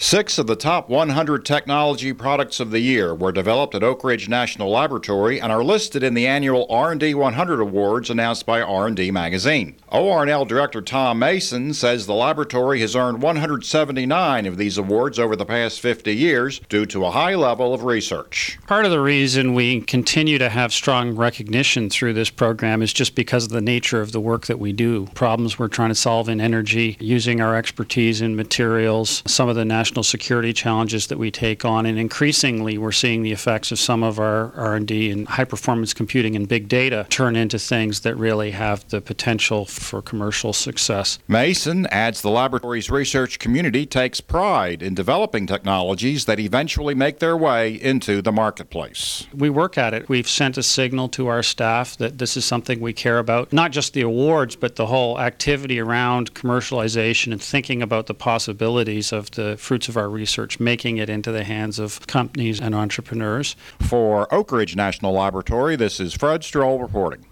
6 of the top 100 technology products of the year were developed at Oak Ridge National Laboratory and are listed in the annual R&D 100 Awards announced by R&D Magazine. ORNL Director Tom Mason says the laboratory has earned 179 of these awards over the past 50 years due to a high level of research. Part of the reason we continue to have strong recognition through this program is just because of the nature of the work that we do. Problems we're trying to solve in energy, using our expertise in materials, some of the national security challenges that we take on, and increasingly we're seeing the effects of some of our R&D in high-performance computing and big data turn into things that really have the potential for commercial success. Mason adds the laboratory's research community takes pride in developing technologies that eventually make their way into the marketplace. We work at it. We've sent a signal to our staff that this is something we care about, not just the awards, but the whole activity around commercialization and thinking about the possibilities of the fruits of our research, making it into the hands of companies and entrepreneurs. For Oak Ridge National Laboratory, this is Fred Stroll reporting.